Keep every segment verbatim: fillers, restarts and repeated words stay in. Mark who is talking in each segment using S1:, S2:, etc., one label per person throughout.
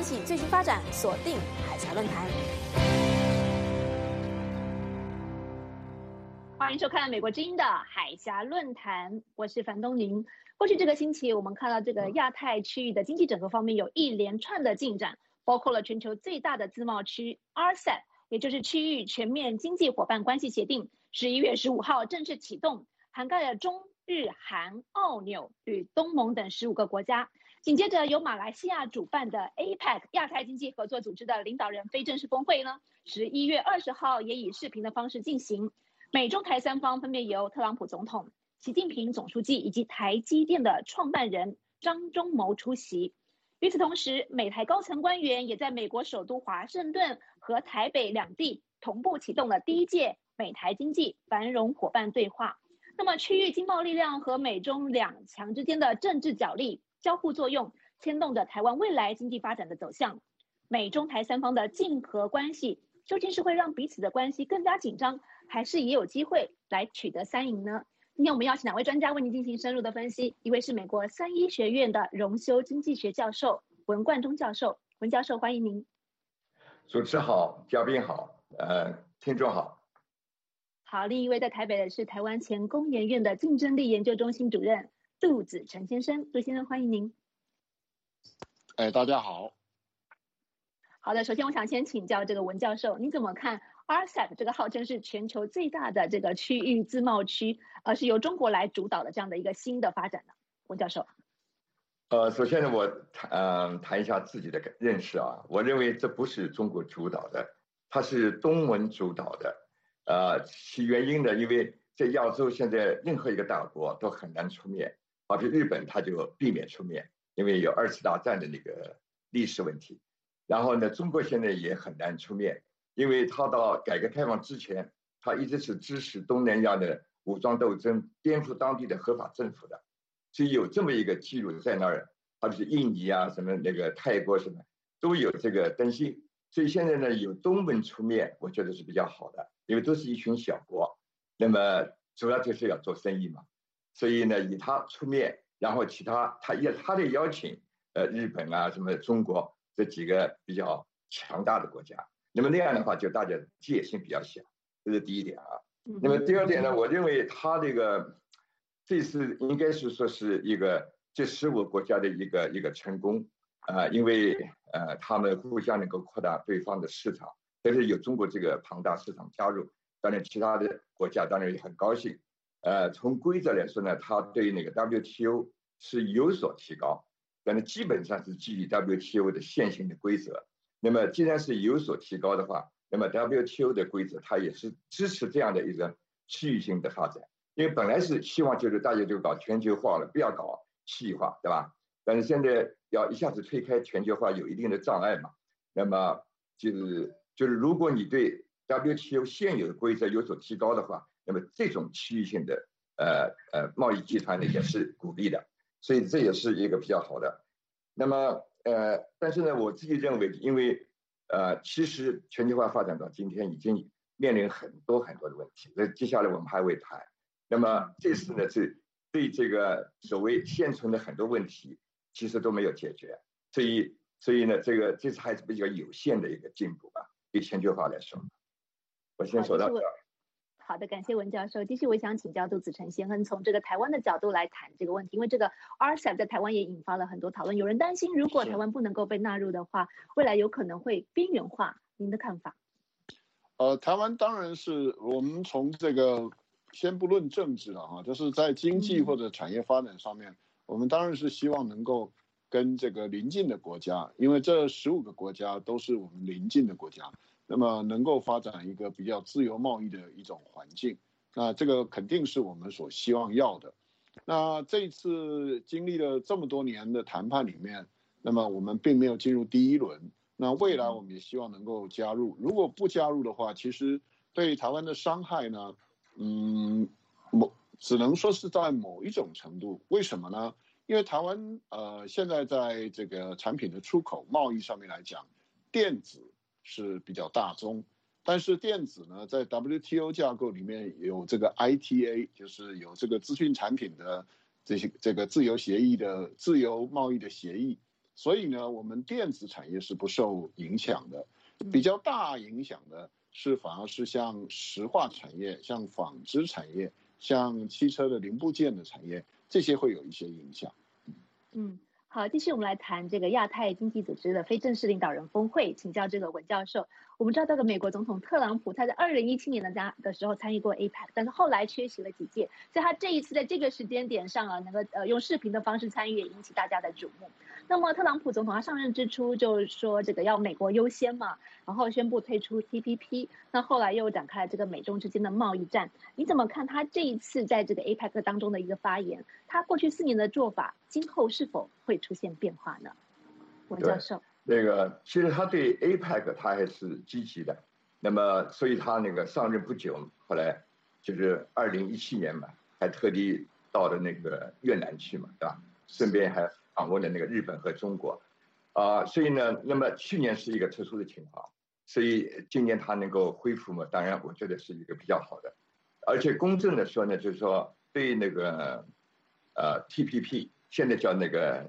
S1: 系最新发展，锁定海峡论坛。欢迎收看美国之音的海峡论坛，我是樊东宁。过去这个星期，我们看到这个亚太区域的经济整合方面有一连串的进展，包括了全球最大的自贸区 R C E P， 也就是区域全面经济伙伴关系协定，十一月十五号正式启动，涵盖了中日韩澳纽与东盟等十五个国家。紧接着由马来西亚主办的 A P E C 亚太经济合作组织的领导人非正式峰会呢，十一月二十号也以视频的方式进行。美中台三方分别由特朗普总统、习近平总书记以及台积电的创办人张忠谋出席。与此同时，美台高层官员也在美国首都华盛顿和台北两地同步启动了第一届美台经济繁荣伙伴对话。那么，区域经贸力量和美中两强之间的政治角力交互作用，牵动着台湾未来经济发展的走向。美中台三方的竞合关系，究竟是会让彼此的关系更加紧张，还是也有机会来取得三赢呢？今天我们邀请两位专家为您进行深入的分析，一位是美国三一学院的荣休经济学教授文冠中教授，文教授欢迎您。
S2: 主持好，嘉宾好，呃，听众好。
S1: 好，另一位在台北的是台湾前工研院的竞争力研究中心主任杜子成先生，杜先生欢迎您。
S3: 哎，大家好。
S1: 好的，首先我想先请教这个文教授，你怎么看 R C E P 这个号称是全球最大的这个区域自贸区，而是由中国来主导的这样的一个新的发展呢？文教授。
S2: 呃，首先呢，我谈、呃、谈一下自己的认识啊，我认为这不是中国主导的，它是东盟主导的。呃，其原因呢，因为在亚洲现在任何一个大国都很难出面，好比日本它就避免出面，因为有二次大战的那个历史问题。然后呢，中国现在也很难出面，因为他到改革开放之前，他一直是支持东南亚的武装斗争，颠覆当地的合法政府的，所以有这么一个记录在那儿，好比是印尼啊，什么那个泰国什么都有这个担心。所以现在呢，有东盟出面，我觉得是比较好的，因为都是一群小国，那么主要就是要做生意嘛，所以呢，以他出面，然后其他他也他的邀请，呃，日本啊，什么中国这几个比较强大的国家，那么那样的话，就大家戒心比较小，这是第一点啊。那么第二点呢，我认为他这个这次应该是说是一个这十五国家的一个一个成功啊、呃，因为呃他们互相能够扩大对方的市场，但是有中国这个庞大市场加入，当然其他的国家当然也很高兴。呃，从规则来说呢，它对那个 W T O 是有所提高。但是基本上是基于 W T O 的现行的规则，那么既然是有所提高的话，那么 W T O 的规则它也是支持这样的一个区域性的发展，因为本来是希望就是大家就搞全球化了，不要搞区域化，对吧？但是现在要一下子推开全球化有一定的障碍嘛，那么就是就是如果你对 W T O 现有的规则有所提高的话，那么这种区域性的呃呃贸易集团呢也是鼓励的。所以这也是一个比较好的。那么呃，但是呢，我自己认为，因为呃，其实全球化发展到今天已经面临很多很多的问题，那接下来我们还会谈。那么这次呢，是对这个所谓现存的很多问题，其实都没有解决，所以所以呢，这个这次还是比较有限的一个进步吧，对全球化来说。我先说到这儿。
S1: 好的，感谢文教授。继续，我想请教杜子成先生，从这个台湾的角度来谈这个问题，因为这个 R C E P 在台湾也引发了很多讨论。有人担心，如果台湾不能够被纳入的话，未来有可能会边缘化。您的看法？
S3: 呃，台湾当然是我们从这个先不论政治了哈，就是在经济或者产业发展上面，嗯、我们当然是希望能够跟这个邻近的国家，因为这十五个国家都是我们邻近的国家。那么能够发展一个比较自由贸易的一种环境，那这个肯定是我们所希望要的。那这一次经历了这么多年的谈判里面，那么我们并没有进入第一轮，那未来我们也希望能够加入。如果不加入的话，其实对台湾的伤害呢，嗯，某只能说是在某一种程度。为什么呢？因为台湾呃现在在这个产品的出口贸易上面来讲，电子是比较大宗，但是电子呢，在 W T O 架构里面有这个 I T A， 就是有这个资讯产品的这些这个自由协议的自由贸易的协议， 所以呢，我们电子产业是不受影响的，比较大影响的是反而是像石化产业、像纺织产业、像汽车的零部件的产业，这些会有一些影响。
S1: 嗯。好，继续我们来谈这个亚太经济组织的非正式领导人峰会，请教这个文教授。我们知道这个美国总统特朗普他在二零一七年的家的时候参与过 A P E C， 但是后来缺席了几届，所以他这一次在这个时间点上啊，能够呃用视频的方式参与，也引起大家的瞩目。那么特朗普总统他上任之初就是说这个要美国优先嘛，然后宣布退出 T P P， 那后来又展开了这个美中之间的贸易战。你怎么看他这一次在这个 A P E C 当中的一个发言？他过去四年的做法，今后是否会出现变化呢？文教授，
S2: 那个其实他对 A P E C 他还是积极的，那么所以他那个上任不久，后来就是二零一七年嘛，还特地到了那个越南去嘛，对吧？顺便还访问了那个日本和中国，啊、呃，所以呢，那么去年是一个特殊的情况，所以今年他能够恢复嘛，当然我觉得是一个比较好的，而且公正的说呢，就是说对那个呃 T P P 现在叫那个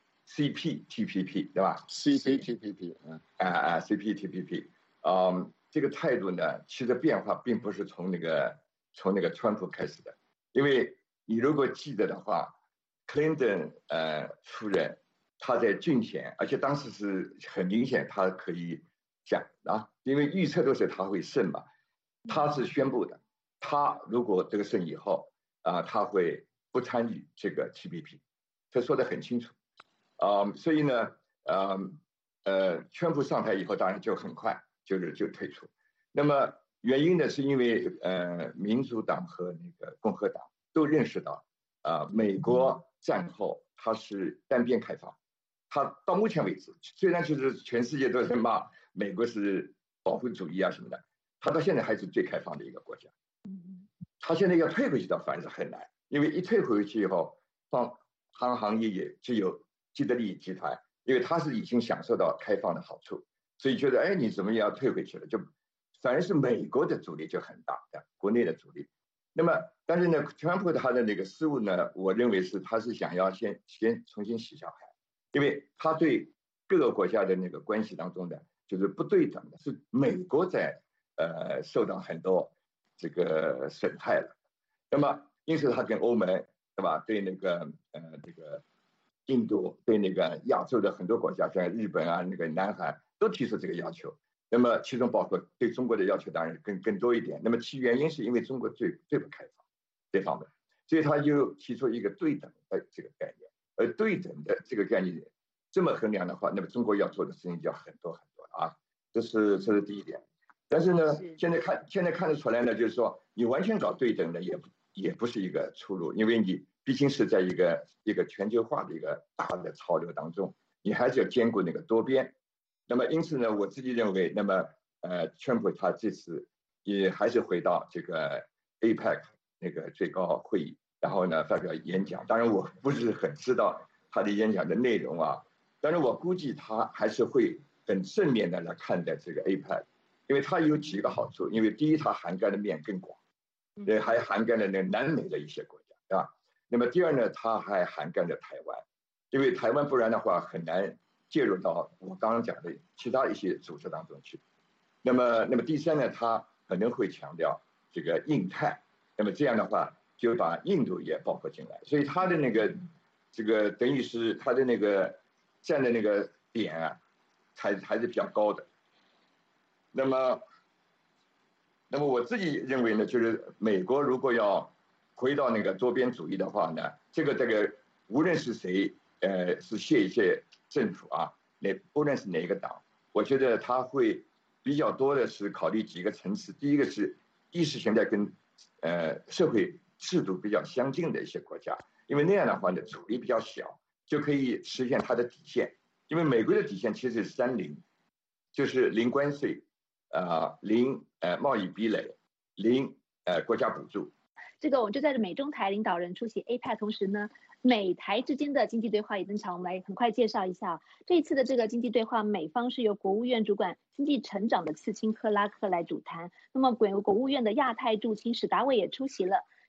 S2: C P T P P 对吧
S3: ？C P T P P， 嗯，
S2: 啊啊 C P T P P， 嗯，这个态度呢，其实变化并不是从那个从那个川普开始的，因为你如果记得的话。克林顿呃夫人，她在竞选，而且当时是很明显，她可以讲啊，因为预测都是她会胜嘛，她是宣布的，她如果这个胜以后啊，她会不参与这个 T P P， 她说得很清楚，啊、呃，所以呢，呃呃，川普上台以后，当然就很快就是就退出，那么原因呢，是因为呃民主党和那个共和党都认识到。啊、呃，美国战后它是单边开放，它到目前为止，虽然就是全世界都在骂美国是保护主义啊什么的，它到现在还是最开放的一个国家。它现在要退回去的反而是很难，因为一退回去以后，放航行业也只有既得利益集团，因为它是已经享受到开放的好处，所以觉得哎你怎么也要退回去了，就反而是美国的阻力就很大的，国内的阻力。那么，但是呢，川普他的那个思路呢，我认为是他是想要先先重新洗小孩，因为他对各个国家的那个关系当中的就是不对等的，是美国在呃受到很多这个损害了。那么，因此他跟欧盟对吧，对那个呃这个印度，对那个亚洲的很多国家，像日本啊、那个南韩都提出这个要求。那么其中包括对中国的要求当然更更多一点，那么其原因是因为中国最最不开放这方面，所以他就提出一个对等的这个概念，而对等的这个概念这么衡量的话，那么中国要做的事情就要很多很多啊，这是这是第一点。但是呢，现在看现在看得出来呢，就是说你完全搞对等的也也不是一个出路，因为你毕竟是在一个一个全球化的一个大的潮流当中，你还是要兼顾那个多边。那么因此呢，我自己认为，那么呃，川普他这次也还是回到这个 A P E C 那个最高会议，然后呢发表演讲。当然我不是很知道他的演讲的内容啊，但是我估计他还是会很正面的来看待这个 A P E C， 因为它有几个好处。因为第一，它涵盖的面更广，呃，还涵盖了那南美的一些国家，对吧？那么第二呢，它还涵盖了台湾，因为台湾不然的话很难介入到我刚刚讲的其他一些组织当中去。那么，那么第三呢，它可能会强调这个印太，那么这样的话就把印度也包括进来，所以它的那个这个等于是它的那个站的那个点啊，还还是比较高的。那么，那么我自己认为呢，就是美国如果要回到那个多边主义的话呢，这个这个无论是谁。呃，是谢一谢政府啊，那不论是哪一个党，我觉得他会比较多的是考虑几个层次。第一个是意识形态跟呃社会制度比较相近的一些国家，因为那样的话呢，阻力比较小，就可以实现它的底线。因为美国的底线其实是三零，就是零关税，呃，零呃贸易壁垒，零呃国家补助。
S1: 这个我们就在美中台领导人出席 A P E C 同时呢，美台之间的经济对话也登场。我们来很快介绍一下这一次的这个经济对话，美方是由国务院主管经济成长的次卿克拉克来主谈。那么国国务院的亚太驻青史达伟也出席了。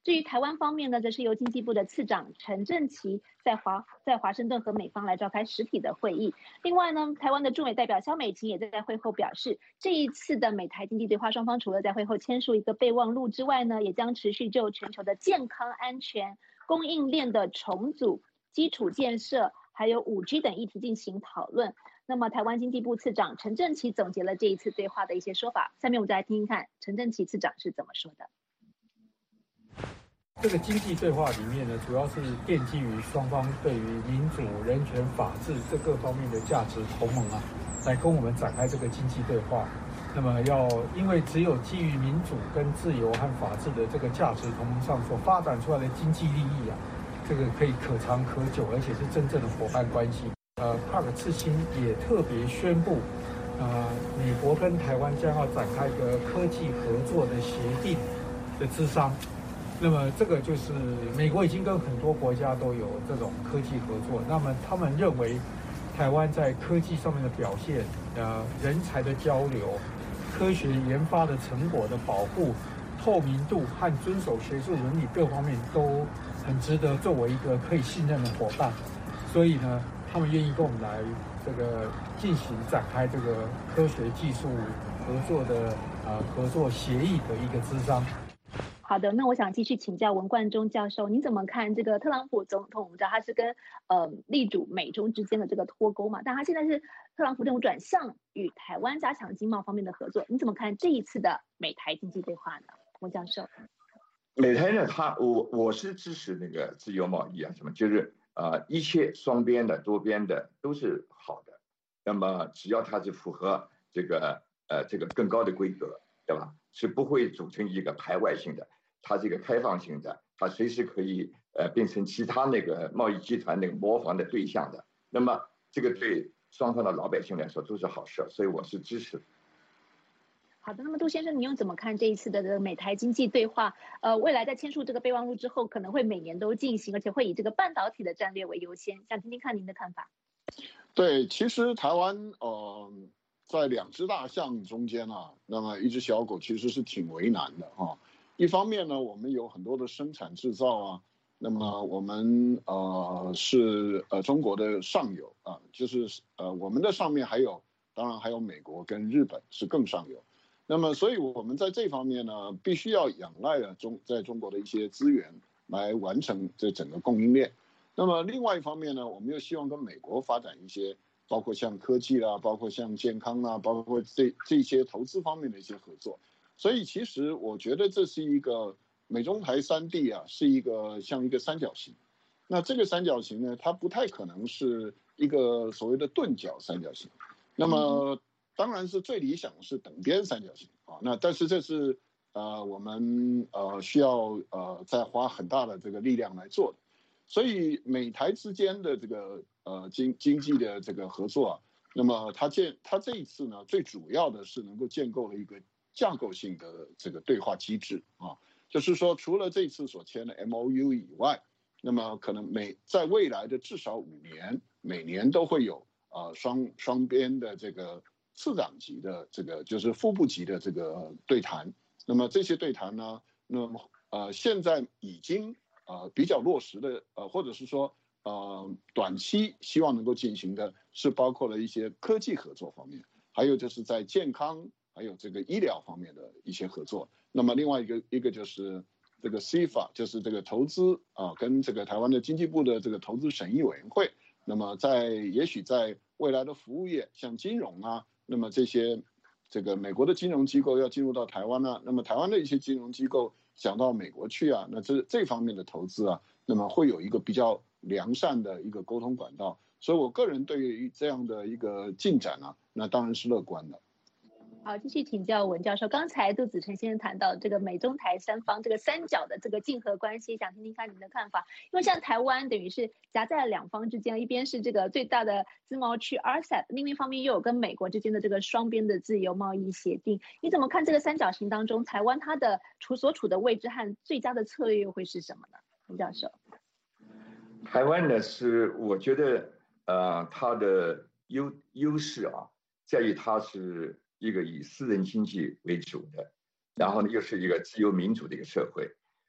S1: 至于台湾方面呢，则是由经济部的次长陈正奇在华在华盛顿和美方来召开实体的会议。另外呢，台湾的驻美代表萧美琴也在会后表示，这一次的美台经济对话，双方除了在会后签署一个备忘录之外呢，也将持续就全球的健康安全、供应链的重组、基础建设，还有 五 G 等议题进行讨论。那么，台湾经济部次长陈正奇总结了这一次对话的一些说法。下面我们再来听听看陈正奇次长是怎么说的。
S4: 这个经济对话里面呢，主要是奠基于双方对于民主、人权、法治这各方面的价值同盟啊，来跟我们展开这个经济对话。那么要因为只有基于民主跟自由和法治的这个价值同盟上所发展出来的经济利益啊，这个可以可长可久，而且是真正的伙伴关系。呃，帕克刺青也特别宣布，呃，美国跟台湾将要展开一个科技合作的协定的磋商。那么这个就是美国已经跟很多国家都有这种科技合作，那么他们认为台湾在科技上面的表现，呃，人才的交流、科学研发的成果的保护、透明度和遵守学术伦理各方面都很值得作为一个可以信任的伙伴，所以呢，他们愿意跟我们来这个进行展开这个科学技术合作的呃合作协议的一个磋商。
S1: 好的，那我想继续请教文冠中教授，您怎么看这个特朗普总统？我们知道他是跟呃力主美中之间的这个脱钩嘛，但他现在是特朗普政府转向与台湾加强经贸方面的合作，你怎么看这一次的美台经济对话呢？文教授，
S2: 美台呢，他我我是支持那个自由贸易啊，什么就是呃一切双边的、多边的都是好的，那么只要它是符合这个呃这个更高的规格，对吧？是不会组成一个排外性的，它这个开放性的，它随时可以呃变成其他那个贸易集团那个模仿的对象的。那么这个对双方的老百姓来说都是好事，所以我是支持。
S1: 好的，那么杜先生，你又怎么看这一次的这个美台经济对话？呃，未来在签署这个备忘录之后，可能会每年都进行，而且会以这个半导体的战略为优先。想听听看您的看法。
S3: 对，其实台湾呃。在两只大象中间啊，那么一只小狗其实是挺为难的啊。一方面呢，我们有很多的生产制造啊，那么我们呃是呃中国的上游啊，就是呃我们的上面还有，当然还有美国跟日本是更上游。那么所以我们在这方面呢，必须要仰赖了中在中国的一些资源来完成这整个供应链。那么另外一方面呢，我们又希望跟美国发展一些。包括像科技啦，包括像健康啦，包括这这些投资方面的一些合作，所以其实我觉得这是一个美中台三地啊，是一个像一个三角形。那这个三角形呢，它不太可能是一个所谓的钝角三角形。那么当然是最理想的是等边三角形啊。那但是这是呃我们呃需要呃再花很大的这个力量来做的。所以美台之间的这个呃经经济的这个合作啊，那么它建它这一次呢，最主要的是能够建构了一个架构性的这个对话机制啊，就是说除了这次所签的 M O U 以外，那么可能每在未来的至少五年，每年都会有呃双双边的这个次长级的这个就是副部级的这个对谈。那么这些对谈呢，那么呃现在已经。呃，比较落实的，呃，或者是说，呃，短期希望能够进行的是包括了一些科技合作方面，还有就是在健康还有这个医疗方面的一些合作。那么另外一个一个就是这个 C F A， 就是这个投资啊，跟这个台湾的经济部的这个投资审议委员会。那么在也许在未来的服务业，像金融啊，那么这些这个美国的金融机构要进入到台湾呢、啊，那么台湾的一些金融机构。想到美国去啊，那这这方面的投资啊，那么会有一个比较良善的一个沟通管道，所以我个人对于这样的一个进展呢、啊，那当然是乐观的。
S1: 好，继续请教文教授。刚才杜子成先生谈到这个美中台三方这个三角的这个竞合关系，想听听看您的看法。因为像台湾等于是夹在了两方之间，一边是这个最大的自贸区 R C E P， 另一方面又有跟美国之间的这个双边的自由贸易协定。你怎么看这个三角形当中，台湾它的处所处的位置和最佳的策略又会是什么呢？文教授，
S2: 台湾呢是我觉得呃它的优优势啊，在于它是。一个以私人经济为主的，然后呢又是一个自由民主的一个社会，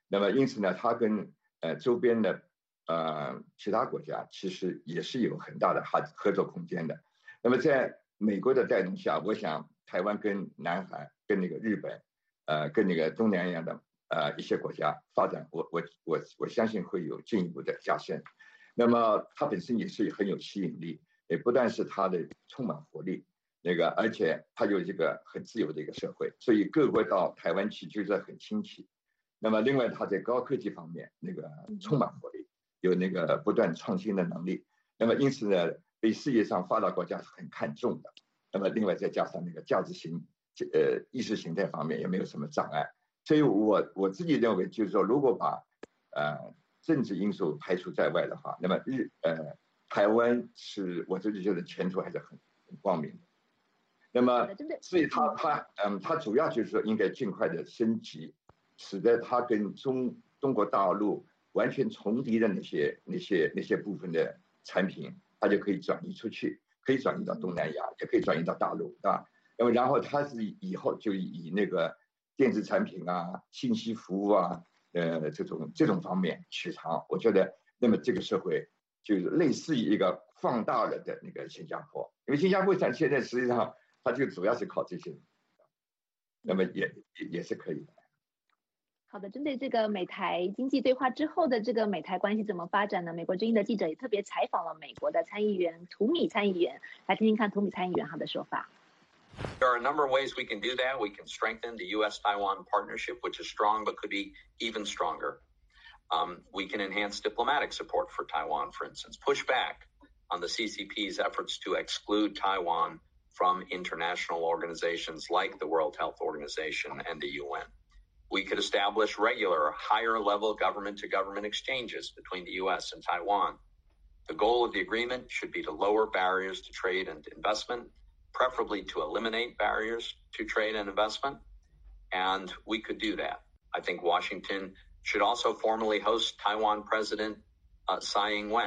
S2: 那么因此呢，它跟呃周边的呃其他国家其实也是有很大的合合作空间的。那么在美国的带动下，我想台湾跟南韩跟那个日本，呃跟那个东南亚的呃一些国家发展，我我我我相信会有进一步的加深。那么它本身也是很有吸引力，也不但是它的充满活力，那个而且它有这个很自由的一个社会，所以各国到台湾去觉得很亲切。那么另外它在高科技方面那个充满活力，有那个不断创新的能力。那么因此呢，被世界上发达国家是很看重的。那么另外再加上那个价值型呃意识形态方面也没有什么障碍。所以我我自己认为就是说，如果把呃政治因素排除在外的话，那么日呃台湾是我自己觉得前途还是很很光明的。那么所以它它嗯它主要就是说应该尽快的升级，使得它跟中中国大陆完全重叠的那些那些那些部分的产品，它就可以转移出去，可以转移到东南亚，也可以转移到大陆，对吧？那么然后它是以后就以那个电子产品啊、信息服务啊。呃，这种这种方面取长，我觉得，那么这个社会就是类似于一个放大了的那个新加坡，因为新加坡现在实际上它就主要是靠这些，那么也也是可以的。
S1: 好的，针对这个美台经济对话之后的这个美台关系怎么发展呢？美国之音的记者也特别采访了美国的参议员图米参议员，来听听看图米参议员他的说法。
S5: There are a number of ways we can do that. We can strengthen the U S Taiwan partnership, which is strong but could be even stronger. Um, we can enhance diplomatic support for Taiwan, for instance, push back on the C C P's efforts to exclude Taiwan from international organizations like the World Health Organization and the U N. We could establish regular, higher-level government-to-government exchanges between the U S and Taiwan. The goal of the agreement should be to lower barriers to trade and investment, preferably to eliminate barriers to trade and investment, and we could do that. I think Washington should also formally host Taiwan President uh, Tsai Ing-wen.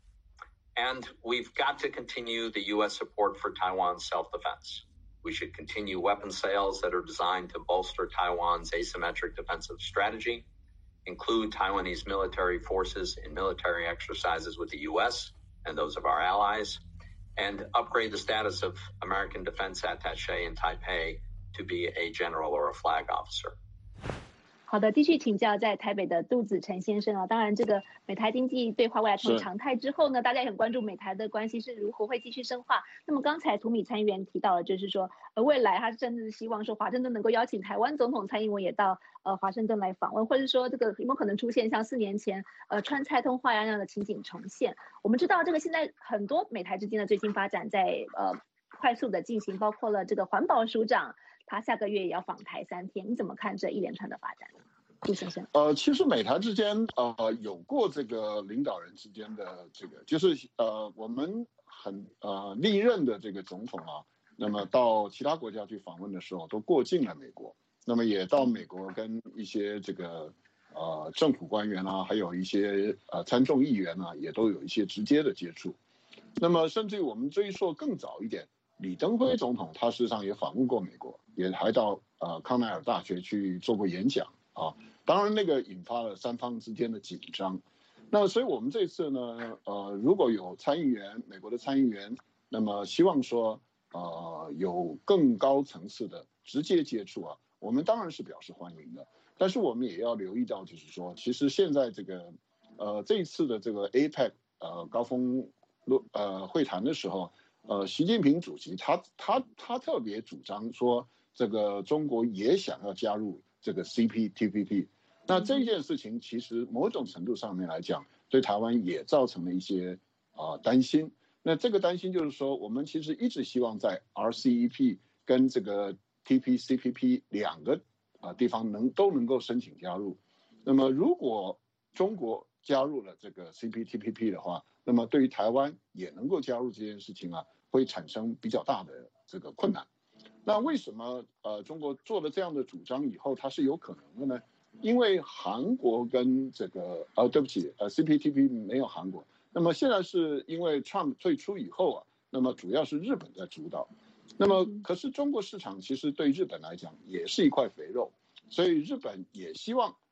S5: And we've got to continue the U S support for Taiwan's self-defense. We should continue weapon sales that are designed to bolster Taiwan's asymmetric defensive strategy, include Taiwanese military forces in military exercises with the U S and those of our allies, and upgrade the status of American Defense Attaché in Taipei to be a general or a flag officer.
S1: 好的，继续请教在台北的杜子成先生啊。当然，这个美台经济对话未来成为常态之后呢，大家也很关注美台的关系是如何会继续深化。那么刚才图米参议员提到了，就是说，呃，未来他甚至希望说华盛顿能够邀请台湾总统蔡英文也到呃华盛顿来访问，或者说这个有没有可能出现像四年前呃川菜通话呀那样的情景重现？我们知道这个现在很多美台之间的最新发展在呃快速的进行，包括了这个环保署长。他下个月也要访台三天，你怎么看这一连串的发展？杜先生，
S3: 呃，其实美台之间呃有过这个领导人之间的这个，就是呃我们很呃历任的这个总统啊，那么到其他国家去访问的时候，都过境了美国，那么也到美国跟一些这个呃政府官员啊，还有一些呃参众议员啊，也都有一些直接的接触。那么甚至于我们追溯更早一点。李登辉总统他事实上也访问过美国，也还到呃康奈尔大学去做过演讲啊。当然那个引发了三方之间的紧张。那所以我们这次呢，呃，如果有参议员，美国的参议员，那么希望说呃有更高层次的直接接触啊，我们当然是表示欢迎的。但是我们也要留意到，就是说，其实现在这个呃这一次的这个 A P E C 呃高峰呃会谈的时候。呃，习近平主席他他他特别主张说，这个中国也想要加入这个 C P T P P， 那这件事情其实某种程度上面来讲，对台湾也造成了一些啊、呃、担心。那这个担心就是说，我们其实一直希望在 R C E P 跟这个 T P C P P 两个啊、呃、地方能都能够申请加入。那么如果中国加入了这个 C P T P P 的话，那么对于台湾也能够加入这件事情啊。会产生比较大的这个困难。那为什么呃中国做了这样的主张以后，它是有可能的呢？因为韩国跟这个呃对不起呃 C P T P 没有韩国，那么现在是因为 Trump 退出以后啊，那么主要是日本在主导。那么可是中国市场其实对日本来讲也是一块肥肉，所以日本也希望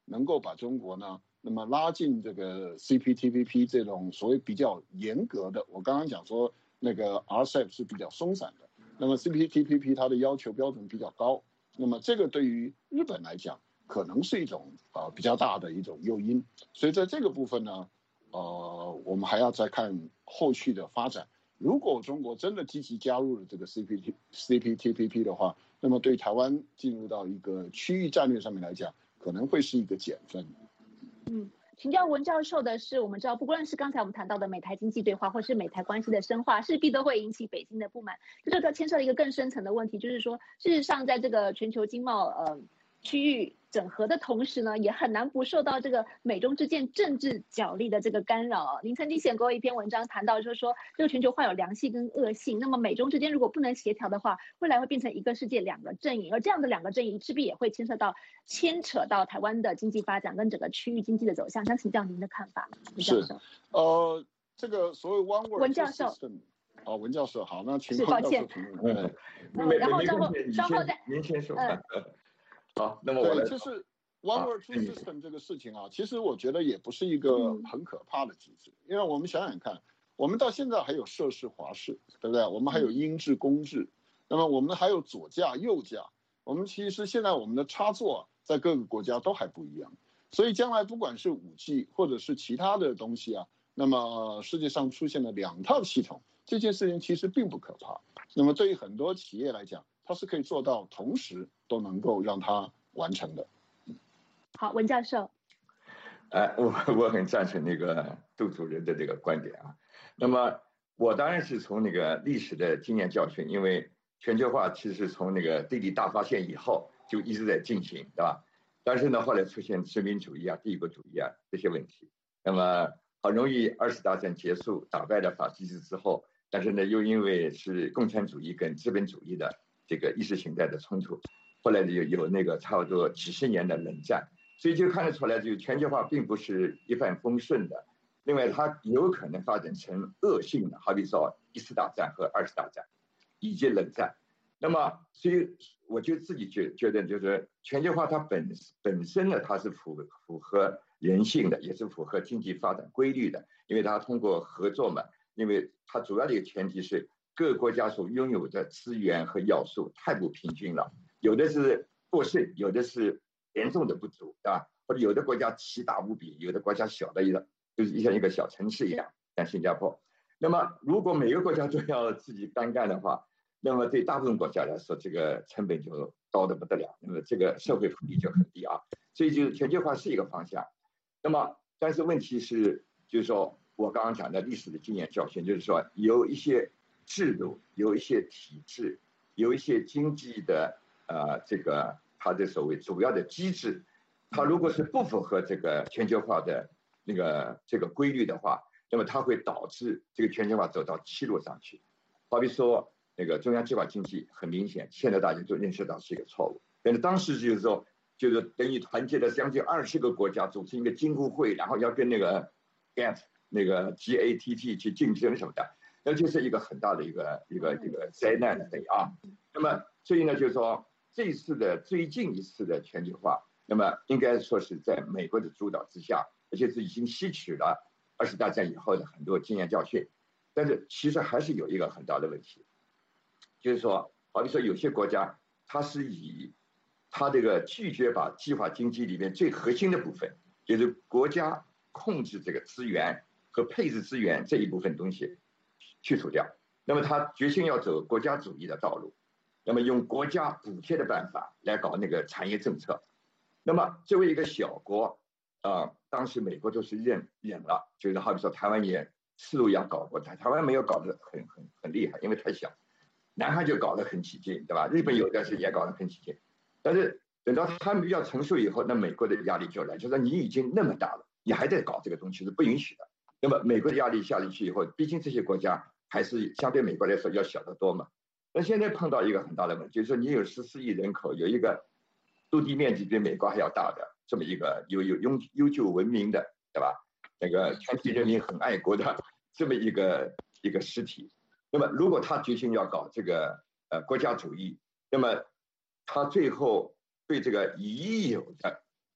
S3: 能够把中国呢，那么拉进这个 C P T P P 这种所谓比较严格的，我刚刚讲说那个 R C E P 是比较松散的，那么 C P T P P 它的要求标准比较高，那么这个对于日本来讲，可能是一种呃比较大的一种诱因，所以在这个部分呢，呃，我们还要再看后续的发展。如果中国真的积极加入了这个 C P T C P T P P 的话，那么对台湾进入到一个区域战略上面来讲，可能会是一个减分。
S1: 嗯，请教文教授的是，我们知道，不论是刚才我们谈到的美台经济对话，或是美台关系的深化，势必都会引起北京的不满。这就牵涉了一个更深层的问题，就是说，事实上，在这个全球经贸呃区域整合的同时呢，也很难不受到这个美中之间政治角力的这个干扰。您曾经写过一篇文章，谈到就是说，这个全球化有良性跟恶性。那么美中之间如果不能协调的话，未来会变成一个世界两个阵营，而这样的两个阵营势必也会牵涉到牵扯到台湾的经济发展跟整个区域经济的走向。想请教您的看法，文教授。
S3: 呃，这个所谓 One World
S1: 文教授。
S3: 哦，文教授好，那请
S1: 是抱歉。
S3: 嗯，
S1: 然后稍后稍后再
S2: 您先说。
S1: 嗯
S2: 好，那么我来
S3: 就是 One World Two System 这个事情啊，其实我觉得也不是一个很可怕的机制，因为我们想想看，我们到现在还有涉事华事，对不对？我们还有英制公制，那么我们还有左驾右驾，我们其实现在我们的插座在各个国家都还不一样，所以将来不管是五 G 或者是其他的东西啊，那么世界上出现了两套系统，这件事情其实并不可怕。那么对于很多企业来讲，它是可以做到同时都能够让它完成的。
S1: 好，文教授。
S2: 呃，我我很赞成那个杜主任的这个观点啊。那么我当然是从那个历史的经验教训，因为全球化其实从那个地理大发现以后就一直在进行，对吧？但是呢，后来出现殖民主义啊、帝国主义啊这些问题，那么好容易二次大战结束，打败了法西斯之后，但是呢，又因为是共产主义跟资本主义的这个意识形态的冲突，后来有有那个差不多几十年的冷战，所以就看得出来，就全球化并不是一帆风顺的。另外，它有可能发展成恶性的，好比说一次大战和二次大战，以及冷战。那么，所以我就自己觉觉得，就是全球化它本本身呢，它是符符合人性的，也是符合经济发展规律的，因为它通过合作嘛，因为它主要的一个前提是各个国家所拥有的资源和要素太不平均了，有的是过剩，有的是严重的不足，对吧？或者有的国家奇大无比，有的国家小的一个就是像一个小城市一样，像新加坡。那么如果每个国家都要自己单干的话，那么对大部分国家来说，这个成本就高得不得了，那么这个社会福利就很低啊。所以就是全球化是一个方向。那么但是问题是，就是说我刚刚讲的历史的经验教训，就是说有一些制度，有一些体制，有一些经济的呃这个它的所谓主要的机制，它如果是不符合这个全球化的那个这个规律的话，那么它会导致这个全球化走到歧路上去。好比说那个中央计划经济，很明显，现在大家都认识到是一个错误。但是当时就是说，就是等于团结了将近二十个国家组成一个经互会，然后要跟那个 G A T T 那个 G A T T 去竞争什么的，那就是一个很大的一个一个一个灾难的啊。那么所以呢，就是说这一次的最近一次的全球化，那么应该说是在美国的主导之下，而且是已经吸取了二次大战以后的很多经验教训。但是其实还是有一个很大的问题，就是说，好比说有些国家，它是以它这个拒绝把计划经济里面最核心的部分，就是国家控制这个资源和配置资源这一部分东西去除掉。那么他决心要走国家主义的道路，那么用国家补贴的办法来搞那个产业政策。那么作为一个小国，呃，当时美国都是忍忍了，就是好比说台湾也四路要搞过，台台湾没有搞得很很很厉害，因为太小。南韩就搞得很起劲，对吧？日本有的是也搞得很起劲，但是等到他们比较成熟以后，那美国的压力就来，就是说你已经那么大了，你还在搞这个东西是不允许的。那么美国的压力下去以后，毕竟这些国家还是相对美国来说要小得多嘛。那现在碰到一个很大的问题，就是说你有十四亿人口，有一个陆地面积比美国还要大的这么一个有有悠悠久文明的，对吧？那个全体人民很爱国的这么一个一个实体。那么，如果他决心要搞这个呃国家主义，那么他最后对这个已有的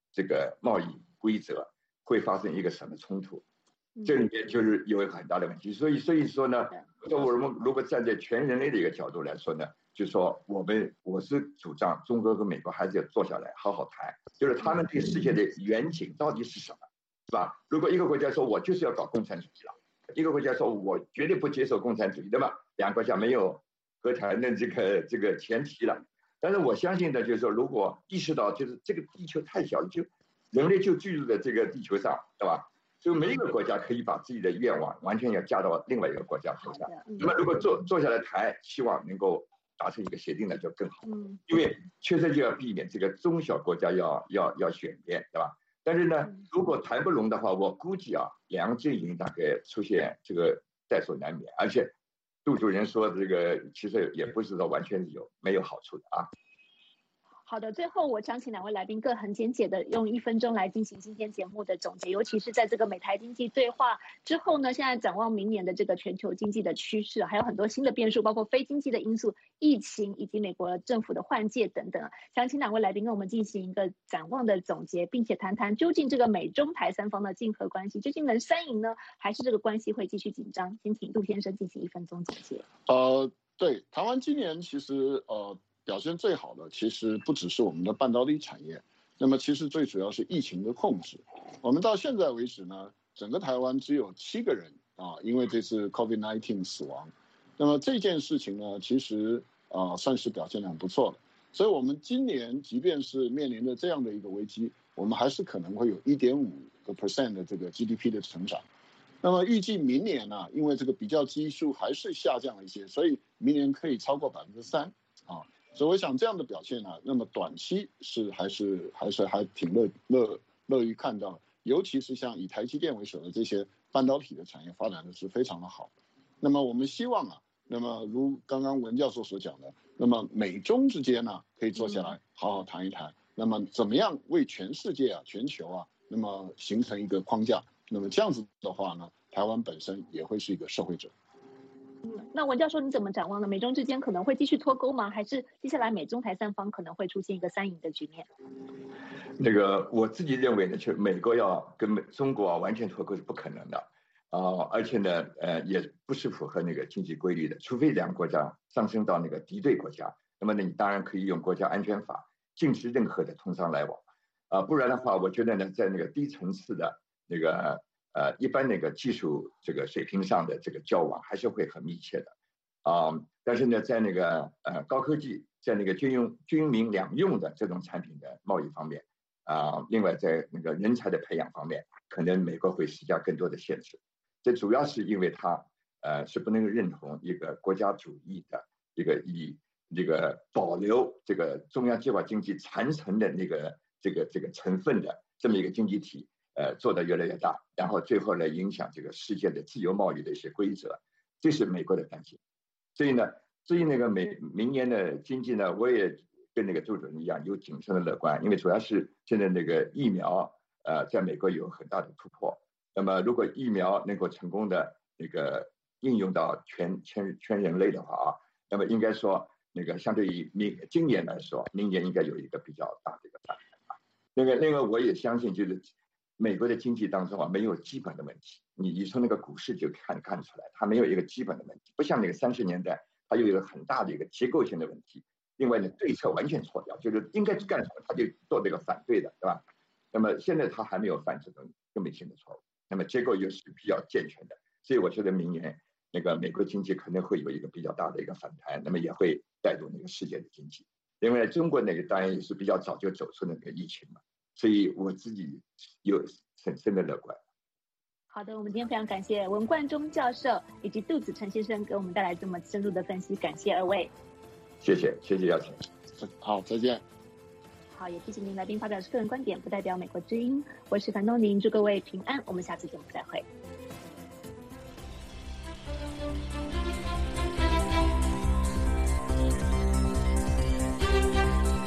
S2: 这个贸易规则会发生一个什么冲突？这里面就是有很大的问题。所以所以说呢，说我们如果站在全人类的一个角度来说呢，就说我们我是主张中国和美国还是要坐下来好好谈，就是他们对世界的远景到底是什么，是吧？如果一个国家说我就是要搞共产主义了，一个国家说我绝对不接受共产主义，对吧？两个国家没有和谈的这个这个前提了。但是我相信的就是说，如果意识到就是这个地球太小了，就人类就居住在这个地球上，对吧？所以每一个国家可以把自己的愿望完全要加到另外一个国家头上。那么如果坐坐下来谈，希望能够达成一个协定呢，就更好。因为确实就要避免这个中小国家要要要选边，对吧？但是呢，如果谈不拢的话，我估计啊，两个阵营大概出现这个在所难免。而且杜主任说这个其实也不是说完全有没有好处的啊。
S1: 好的，最后我想请两位来宾各很简洁的用一分钟来进行今天节目的总结，尤其是在这个美台经济对话之后呢，现在展望明年的这个全球经济的趋势，还有很多新的变数，包括非经济的因素、疫情以及美国政府的换届等等。想请两位来宾跟我们进行一个展望的总结，并且谈谈究竟这个美中台三方的竞合关系究竟能三赢呢，还是这个关系会继续紧张？先请杜先生进行一分钟总结。
S3: 呃，对，台湾今年其实呃。表现最好的其实不只是我们的半导体产业，那么其实最主要是疫情的控制。我们到现在为止呢，整个台湾只有七个人啊，因为这次 COVID 十九 死亡。那么这件事情呢，其实啊算是表现得很不错的。所以我们今年即便是面临着这样的一个危机，我们还是可能会有 一点五个 percent 的这个 G D P 的成长。那么预计明年呢、啊，因为这个比较基数还是下降了一些，所以明年可以超过百分之三啊。所以我想这样的表现呢、啊，那么短期是还是还是还挺乐乐乐于看到，尤其是像以台积电为首的这些半导体的产业发展的是非常的好。那么我们希望啊，那么如刚刚文教授所讲的，那么美中之间呢可以坐下来好好谈一谈，那么怎么样为全世界啊、全球啊，那么形成一个框架。那么这样子的话呢，台湾本身也会是一个受惠者。
S1: 嗯，那文教授你怎么展望呢？美中之间可能会继续脱钩吗？还是接下来美中台三方可能会出现一个三赢的局面？
S2: 那个我自己认为呢，就美国要跟中国、啊、完全脱钩是不可能的啊、呃，而且呢，呃，也不是符合那个经济规律的，除非两个国家上升到那个敌对国家，那么呢，你当然可以用国家安全法禁止任何的通商来往啊、呃，不然的话，我觉得呢，在那个低层次的那个。呃，一般那个技术这个水平上的这个交往还是会很密切的，啊、呃，但是呢，在那个呃高科技，在那个军用军民两用的这种产品的贸易方面，啊、呃，另外在那个人才的培养方面，可能美国会施加更多的限制。这主要是因为它呃是不能认同一个国家主义的一个以这个保留这个中央计划经济残存的那个这个这个成分的这么一个经济体。呃，做得越来越大，然后最后呢，影响这个世界的自由贸易的一些规则，这是美国的担心。所以呢，至于那个美明年的经济呢，我也跟那个周主任一样，有谨慎的乐观，因为主要是现在那个疫苗，呃，在美国有很大的突破。那么，如果疫苗能够成功的那个应用到全全全人类的话啊，那么应该说，那个相对于明今年来说，明年应该有一个比较大的一个反弹啊。那个，另外我也相信，就是美国的经济当中啊，没有基本的问题。你你从那个股市就看看出来，它没有一个基本的问题，不像那个三十年代，它有一个很大的一个结构性的问题。另外呢，对策完全错掉，就是应该干什么，他就做这个反对的，对吧？那么现在他还没有犯这种根本性的错误，那么结构又是比较健全的，所以我觉得明年那个美国经济可能会有一个比较大的一个反弹，那么也会带动那个世界的经济。另外，中国那个当然也是比较早就走出那个疫情嘛。所以我自己有深深的乐观。
S1: 好的，我们今天非常感谢文冠中教授以及杜子成先生给我们带来这么深入的分析，感谢二位。
S2: 谢谢，谢谢邀请。
S3: 好，再见。
S1: 好，也提醒您来宾发表是个人观点，不代表美国之音。我是樊东宁，祝各位平安，我们下次节目再会。